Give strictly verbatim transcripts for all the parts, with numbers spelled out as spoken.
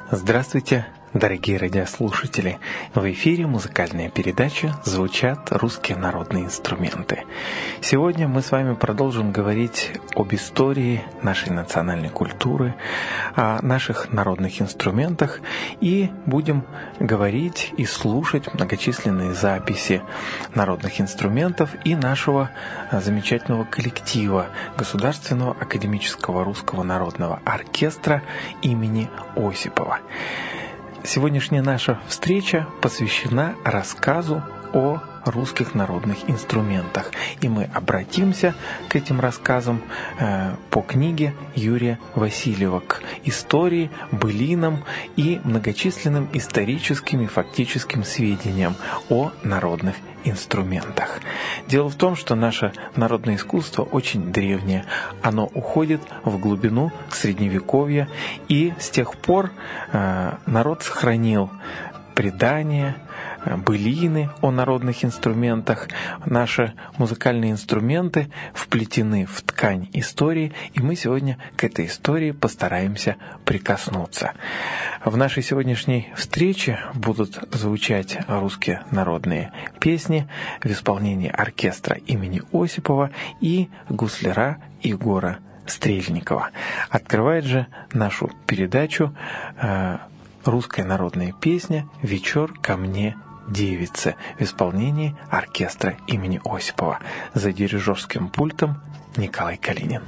Здравствуйте, дорогие радиослушатели! В эфире музыкальная передача «Звучат русские народные инструменты». Сегодня мы с вами продолжим говорить об истории нашей национальной культуры, о наших народных инструментах и будем говорить и слушать многочисленные записи народных инструментов и нашего замечательного коллектива Государственного академического русского народного оркестра имени Осипова. Сегодняшняя наша встреча посвящена рассказу о русских народных инструментах. И мы обратимся к этим рассказам э, по книге Юрия Васильева, к истории, былинам и многочисленным историческим и фактическим сведениям о народных инструментах. Дело в том, что наше народное искусство очень древнее. Оно уходит в глубину Средневековья, и с тех пор э, народ сохранил предания, былины о народных инструментах. Наши музыкальные инструменты вплетены в ткань истории, и мы сегодня к этой истории постараемся прикоснуться. В нашей сегодняшней встрече будут звучать русские народные песни в исполнении оркестра имени Осипова и гусляра Егора Стрельникова. Открывает же нашу передачу э, русская народная песня «Вечер ко мне, девица» в исполнении оркестра имени Осипова. За дирижерским пультом Николай Калинин.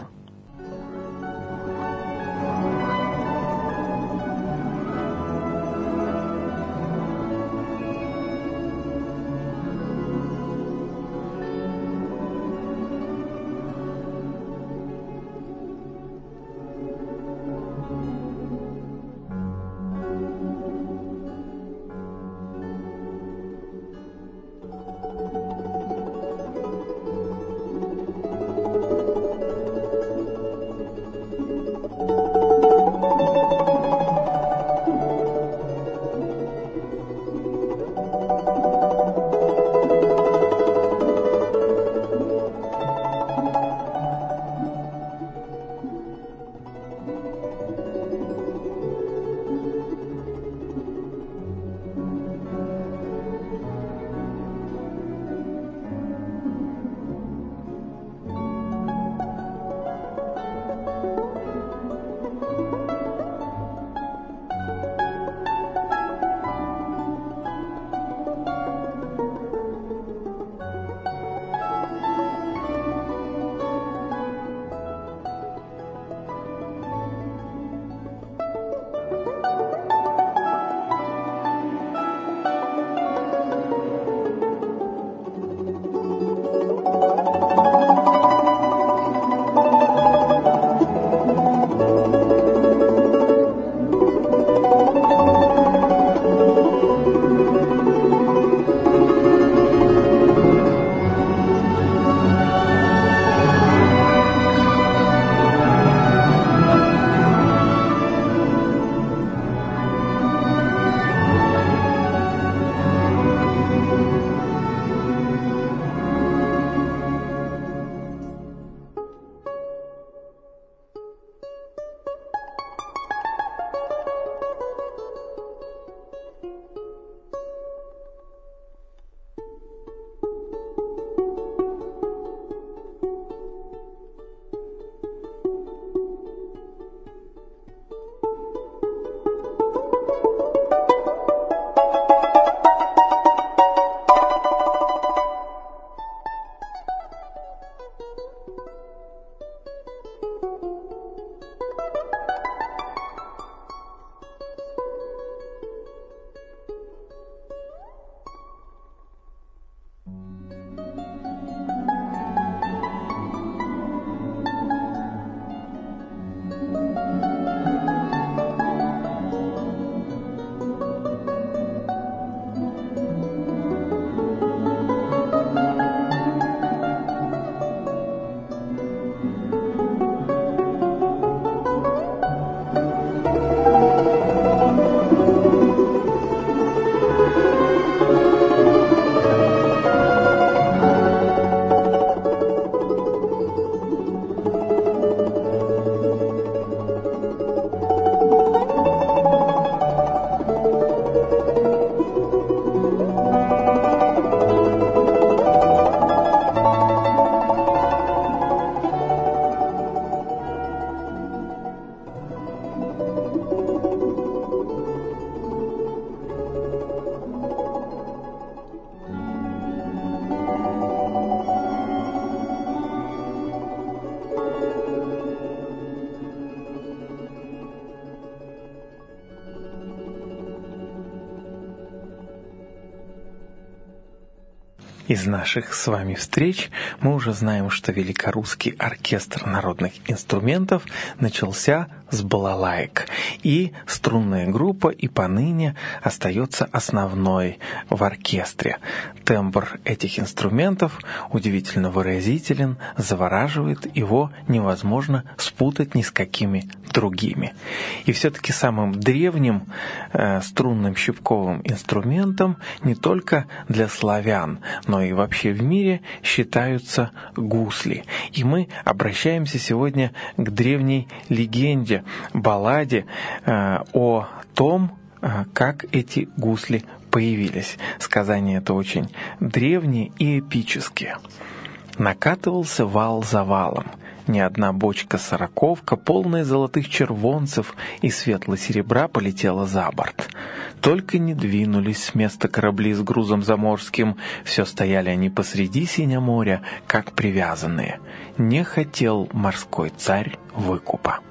Из наших с вами встреч мы уже знаем, что Великорусский оркестр народных инструментов начался с балалаек, и струнная группа и поныне остается основной в оркестре. Тембр этих инструментов удивительно выразителен, завораживает, его невозможно спутать ни с какими другими. И все-таки самым древним э, струнным щипковым инструментом не только для славян, но и вообще в мире считаются гусли. И мы обращаемся сегодня к древней легенде, балладе э, о том, э, как эти гусли появились. Сказания это очень древние и эпические. Накатывался вал за валом. Ни одна бочка-сороковка, полная золотых червонцев и светло-серебра, полетела за борт. Только не двинулись с места корабли с грузом заморским, все стояли они посреди синего моря, как привязанные. Не хотел морской царь выкупа.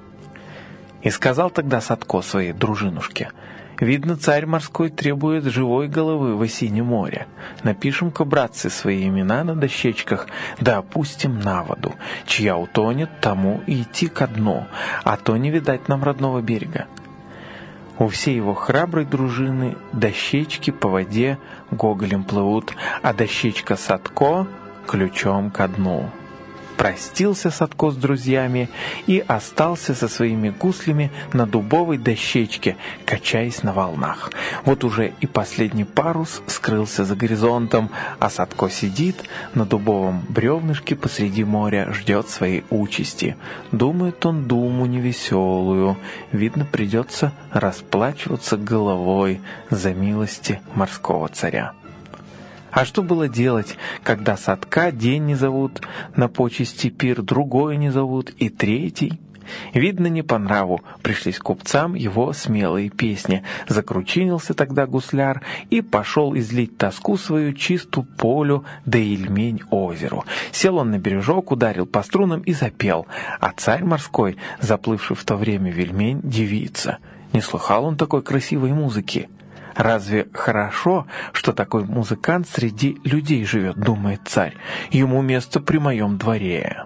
И сказал тогда Садко своей дружинушке: «Видно, царь морской требует живой головы в осине море. Напишем-ка, братцы, свои имена на дощечках, да опустим на воду. Чья утонет, тому и идти ко дну, а то не видать нам родного берега». У всей его храброй дружины дощечки по воде гоголем плывут, а дощечка Садко ключом ко дну. Простился Садко с друзьями и остался со своими гуслями на дубовой дощечке, качаясь на волнах. Вот уже и последний парус скрылся за горизонтом, а Садко сидит на дубовом бревнышке посреди моря, ждет своей участи. Думает он думу невеселую, видно, придется расплачиваться головой за милости морского царя. А что было делать, когда Садка день не зовут, на почести пир другой не зовут и третий? Видно, не по нраву пришлись купцам его смелые песни. Закручинился тогда гусляр и пошел излить тоску свою чисту полю да Ильмень озеру. Сел он на бережок, ударил по струнам и запел, а царь морской, заплывший в то время в Ильмень, дивится. Не слыхал он такой красивой музыки. «Разве хорошо, что такой музыкант среди людей живет, — думает царь, — ему место при моем дворе».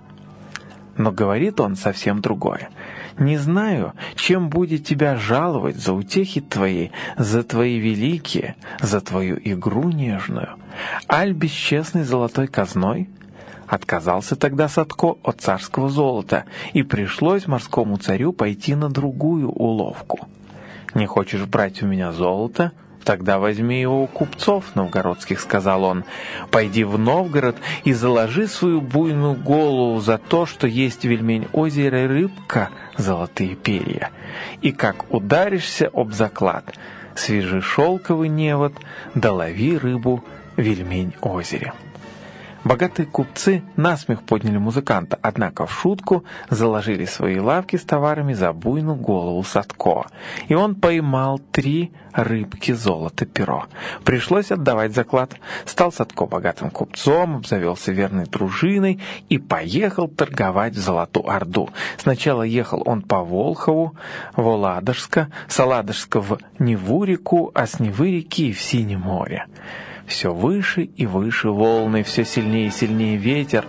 Но говорит он совсем другое. «Не знаю, чем будет тебя жаловать за утехи твои, за твои великие, за твою игру нежную. Аль бесчестной золотой казной?» Отказался тогда Садко от царского золота, и пришлось морскому царю пойти на другую уловку. «Не хочешь брать у меня золото? Тогда возьми его у купцов новгородских», — сказал он. «Пойди в Новгород и заложи свою буйную голову за то, что есть в Ильмень-озере рыбка золотые перья. И как ударишься об заклад, свяжи шелковый невод, да лови рыбу в Ильмень-озере». Богатые купцы насмех подняли музыканта, однако в шутку заложили свои лавки с товарами за буйную голову Садко, и он поймал три рыбки золото перо. Пришлось отдавать заклад. Стал Садко богатым купцом, обзавелся верной дружиной и поехал торговать в Золотую Орду. Сначала ехал он по Волхову, в Оладожско, с Оладожска в Неву реку, а с Невы реки в Синее море. Все выше и выше волны, все сильнее и сильнее ветер.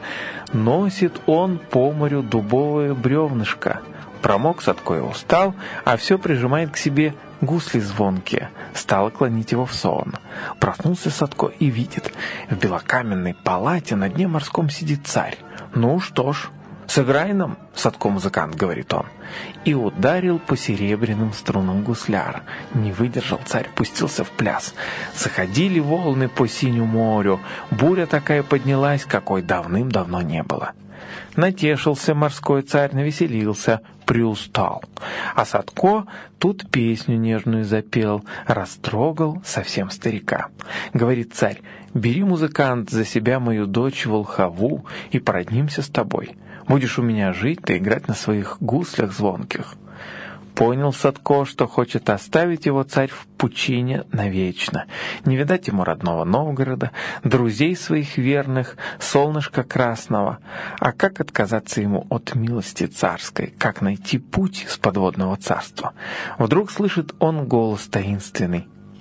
Носит он по морю дубовое бревнышко. Промок Садко и устал, а все прижимает к себе гусли звонкие. Стало клонить его в сон. Проснулся Садко и видит, в белокаменной палате на дне морском сидит царь. «Ну что ж, сыграй нам, Садко-музыкант», — говорит он. И ударил по серебряным струнам гусляр. Не выдержал царь, пустился в пляс. Заходили волны по синему морю. Буря такая поднялась, какой давным-давно не было. Натешился морской царь, навеселился, приустал. А Садко тут песню нежную запел, растрогал совсем старика. Говорит царь: «Бери, музыкант, за себя мою дочь Волхову и породнимся с тобой. Будешь у меня жить да играть на своих гуслях звонких». Понял Садко, что хочет оставить его царь в пучине навечно. Не видать ему родного Новгорода, друзей своих верных, солнышка красного. А как отказаться ему от милости царской? Как найти путь с подводного царства? Вдруг слышит он голос таинственный: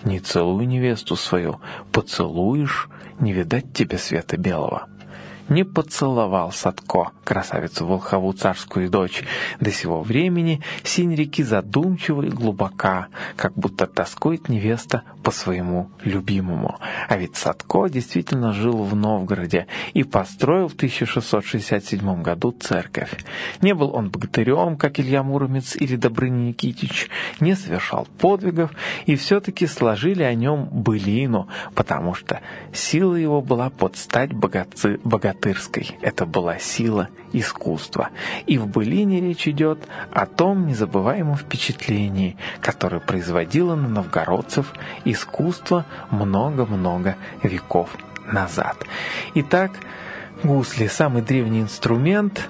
не целуй невесту свою, поцелуешь, не видать тебе света белого». Не поцеловал Садко красавицу волхову царскую дочь. До сего времени синь реки задумчива и глубока, как будто тоскует невеста по своему любимому. А ведь Садко действительно жил в Новгороде и построил в тысяча шестьсот шестьдесят седьмом году церковь. Не был он богатырем, как Илья Муромец или Добрыня Никитич, не совершал подвигов, и все-таки сложили о нем былину, потому что сила его была под стать богатцы, богатырской. Это была сила искусства. И в былине речь идет о том незабываемом впечатлении, которое производило на новгородцев искусство много-много веков назад. Итак, гусли — самый древний инструмент,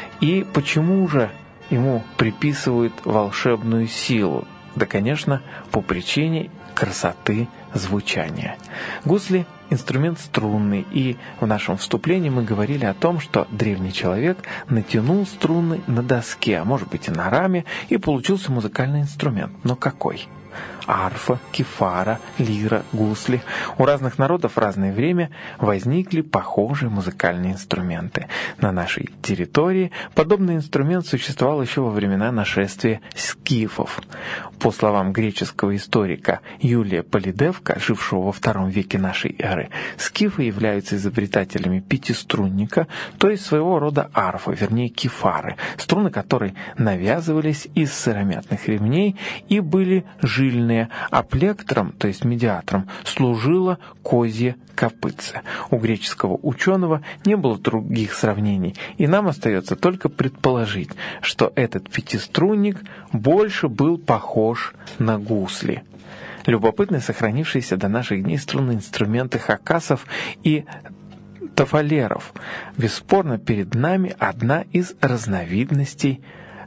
и почему же ему приписывают волшебную силу? Да, конечно, по причине красоты звучания. Гусли — инструмент струнный, и в нашем вступлении мы говорили о том, что древний человек натянул струны на доске, а может быть и на раме, и получился музыкальный инструмент. Но какой? Арфа, кефара, лира, гусли. У разных народов в разное время возникли похожие музыкальные инструменты. На нашей территории подобный инструмент существовал еще во времена нашествия скифов. По словам греческого историка Юлия Полидевка, жившего во втором веке нашей эры, скифы являются изобретателями пятиструнника, то есть своего рода арфы, вернее кефары, струны которой навязывались из сыромятных ремней и были жильные, а плектром, то есть медиатором, служило козье копытце. У греческого ученого не было других сравнений, и нам остается только предположить, что этот пятиструнник больше был похож на гусли. Любопытны сохранившиеся до наших дней струнные инструменты хакасов и тафалеров. Бесспорно, перед нами одна из разновидностей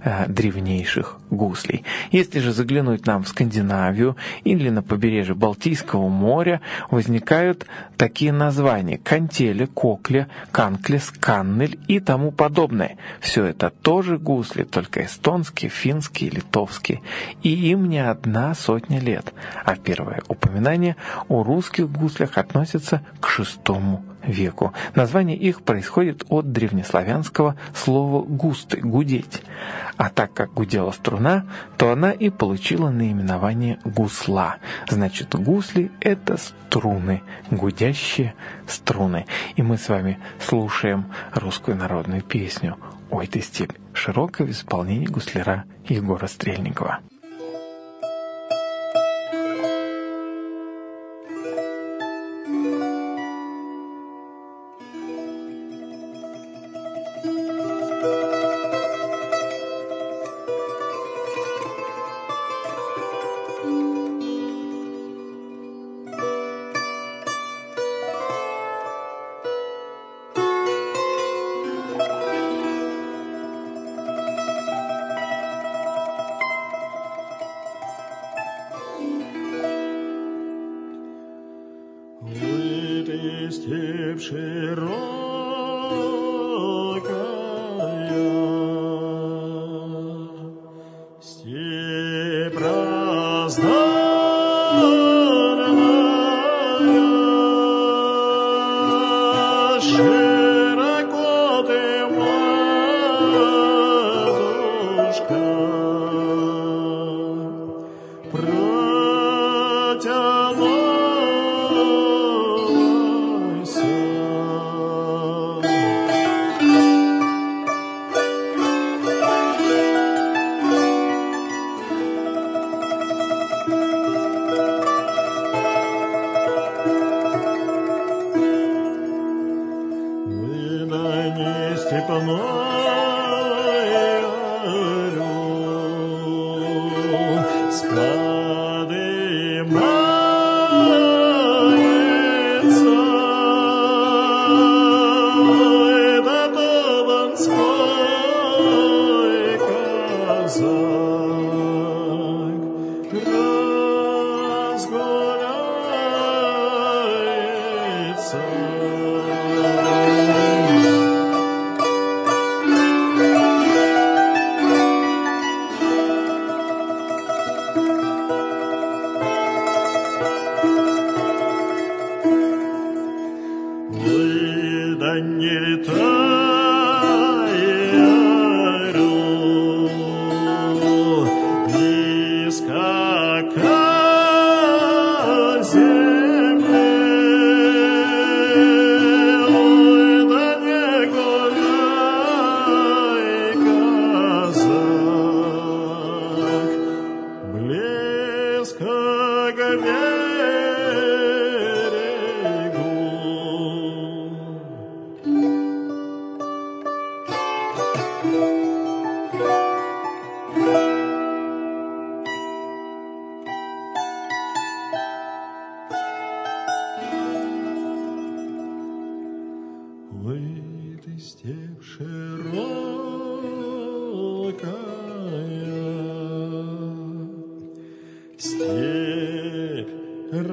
древнейших гуслей. Если же заглянуть нам в Скандинавию или на побережье Балтийского моря, возникают такие названия: кантеле, кокле, канклес, каннель и тому подобное. Все это тоже гусли, только эстонские, финские, литовские. И им не одна сотня лет. А первое упоминание о русских гуслях относится к шестому веку. Название их происходит от древнеславянского слова «густы» — «гудеть». А так как гудела струна, то она и получила наименование гусла. Значит, гусли — это струны, гудящие струны. И мы с вами слушаем русскую народную песню «Ой ты, степь широкая» в исполнении гусляра Егора Стрельникова. Степь широкая, степь раздарная, широко ты, матушка, протянула.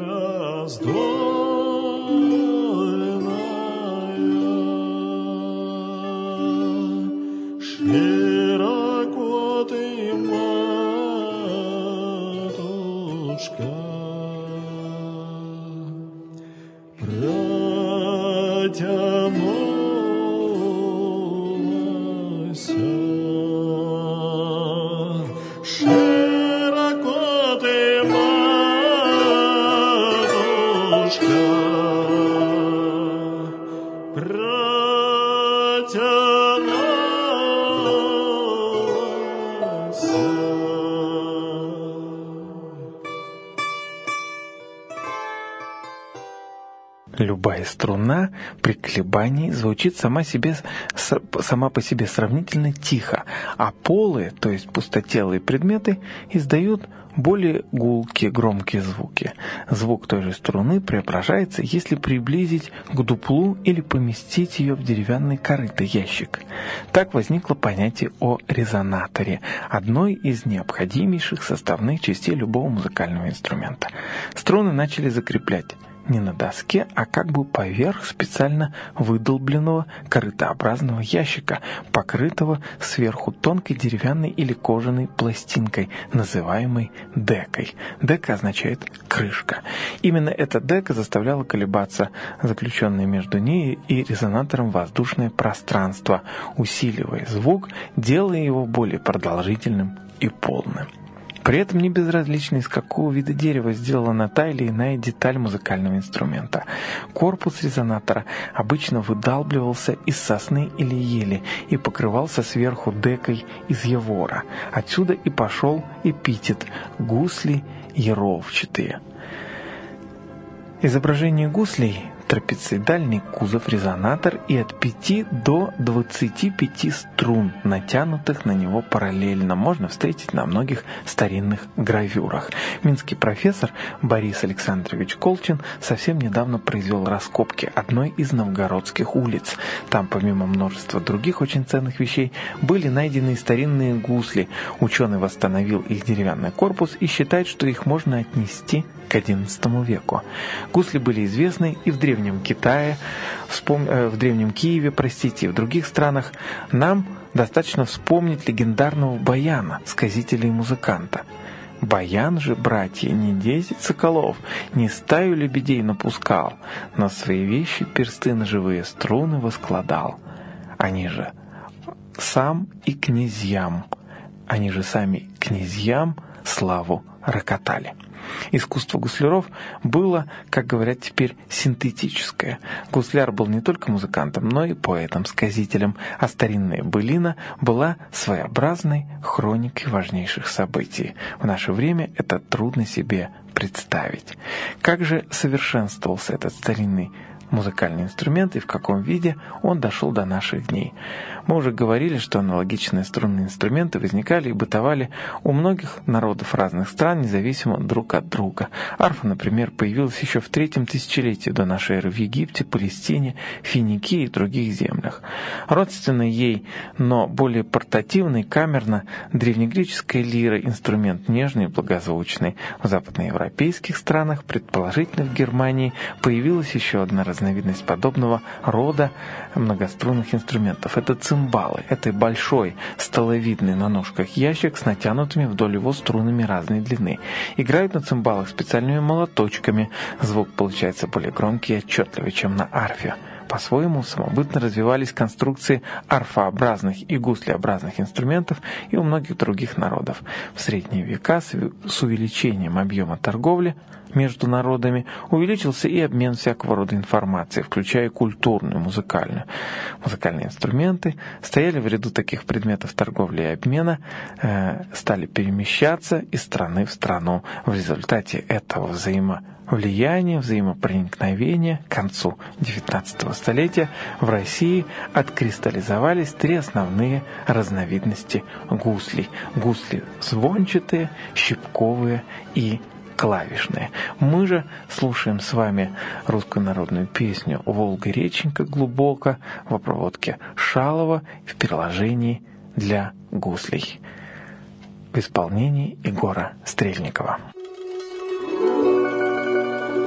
раздольная, широко ты, матушка, протянулась. Широко ты, матушка, Любая струна при колебании звучит сама, себе, сама по себе сравнительно тихо, а полые, то есть пустотелые предметы, издают более гулкие, громкие звуки. Звук той же струны преображается, если приблизить к дуплу или поместить ее в деревянный корыто ящик. Так возникло понятие о резонаторе, одной из необходимейших составных частей любого музыкального инструмента. Струны начали закреплять не на доске, а как бы поверх специально выдолбленного корытообразного ящика, покрытого сверху тонкой деревянной или кожаной пластинкой, называемой декой. Дека означает «крышка». Именно эта дека заставляла колебаться заключенное между ней и резонатором воздушное пространство, усиливая звук, делая его более продолжительным и полным. При этом не безразлично, из какого вида дерева сделана та или иная деталь музыкального инструмента. Корпус резонатора обычно выдалбливался из сосны или ели и покрывался сверху декой из явора. Отсюда и пошел эпитет «гусли яровчатые». Изображение гуслей — трапециидальный кузов резонатор и от пяти до двадцати пяти струн, натянутых на него параллельно, можно встретить на многих старинных гравюрах. Минский профессор Борис Александрович Колчин совсем недавно произвел раскопки одной из новгородских улиц. Там, помимо множества других очень ценных вещей, были найдены старинные гусли. Ученый восстановил их деревянный корпус и считает, что их можно отнести к одиннадцатому веку. Гусли были известны и в Древнем Китае, вспом... э, в Древнем Киеве, простите, и в других странах. Нам достаточно вспомнить легендарного баяна, сказителя и музыканта. Баян же, братья, не десять соколов, не стаю лебедей напускал, но свои вещи персты на живые струны воскладал. Они же сам и князьям, они же сами князьям славу рокотали. Искусство гусляров было, как говорят теперь, синтетическое. Гусляр был не только музыкантом, но и поэтом-сказителем, а старинная былина была своеобразной хроникой важнейших событий. В наше время это трудно себе представить. Как же совершенствовался этот старинный музыкальный инструмент и в каком виде он дошел до наших дней. Мы уже говорили, что аналогичные струнные инструменты возникали и бытовали у многих народов разных стран, независимо друг от друга. Арфа, например, появилась еще в третьем тысячелетии до нашей эры в Египте, Палестине, Финикии и других землях. Родственный ей, но более портативный, камерно-древнегреческая лира, инструмент нежный и благозвучный. В западноевропейских странах, предположительно в Германии, появилась еще одна разновидность подобного рода многострунных инструментов. Это цимбалы. Это большой столовидный на ножках ящик с натянутыми вдоль его струнами разной длины. Играют на цимбалах специальными молоточками. Звук получается более громкий и отчетливый, чем на арфе. По-своему самобытно развивались конструкции арфообразных и гуслеобразных инструментов и у многих других народов. В средние века с увеличением объема торговли между народами увеличился и обмен всякого рода информацией, включая культурную, музыкальную. Музыкальные инструменты стояли в ряду таких предметов торговли и обмена, э, стали перемещаться из страны в страну. В результате этого взаимовлияния, взаимопроникновения к концу девятнадцатого столетия в России откристаллизовались три основные разновидности гуслей. Гусли звончатые, щипковые и клавишные. Мы же слушаем с вами русскую народную песню «Волга-реченька глубоко» в проводке Шалова в переложении для гуслей в исполнении Егора Стрельникова.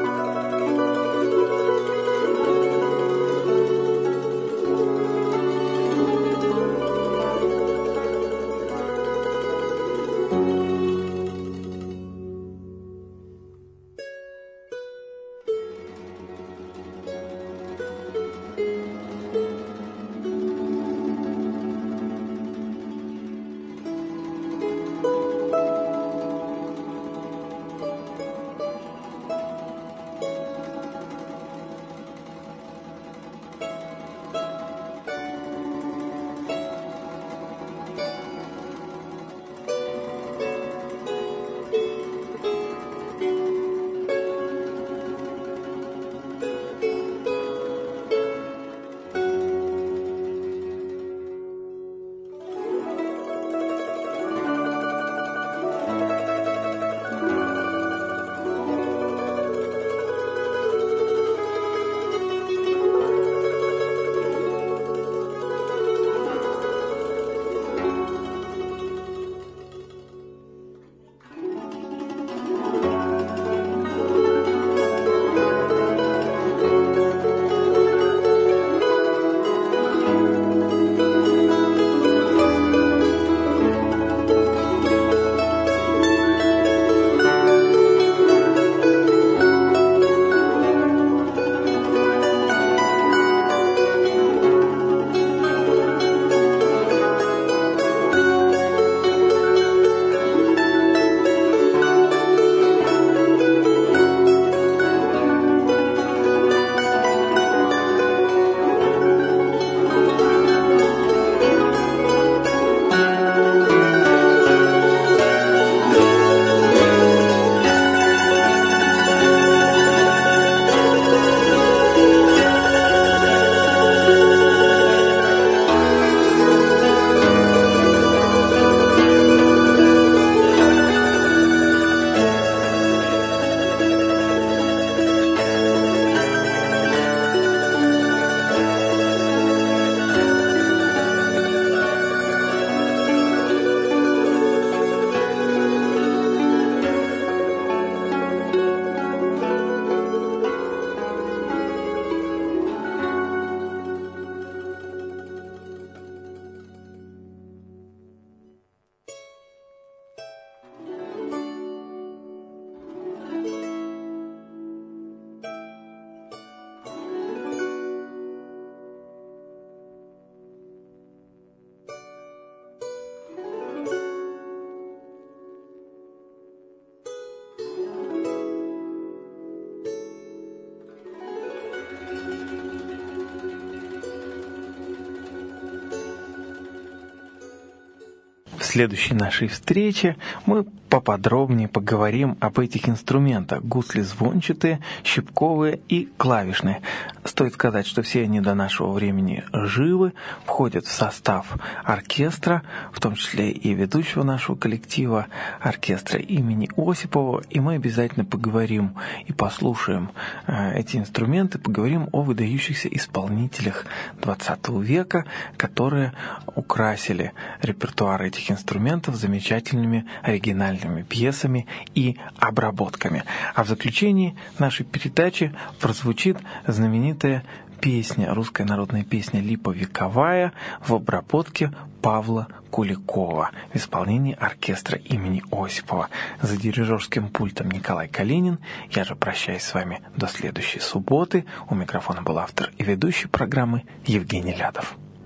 следующей нашей встрече мы поподробнее поговорим об этих инструментах: гусли звончатые, щипковые и клавишные. Стоит сказать, что все они до нашего времени живы, входят в состав оркестра, в том числе и ведущего нашего коллектива, оркестра имени Осипова, и мы обязательно поговорим и послушаем э, эти инструменты, поговорим о выдающихся исполнителях двадцатого века, которые украсили репертуар этих инструментов замечательными оригинальными пьесами и обработками. А в заключении нашей передачи прозвучит знаменитая песня, русская народная песня «Липа вековая» в обработке Павла Куликова в исполнении оркестра имени Осипова. За дирижерским пультом Николай Калинин. Я же прощаюсь с вами до следующей субботы. У микрофона был автор и ведущий программы Евгений Лядов.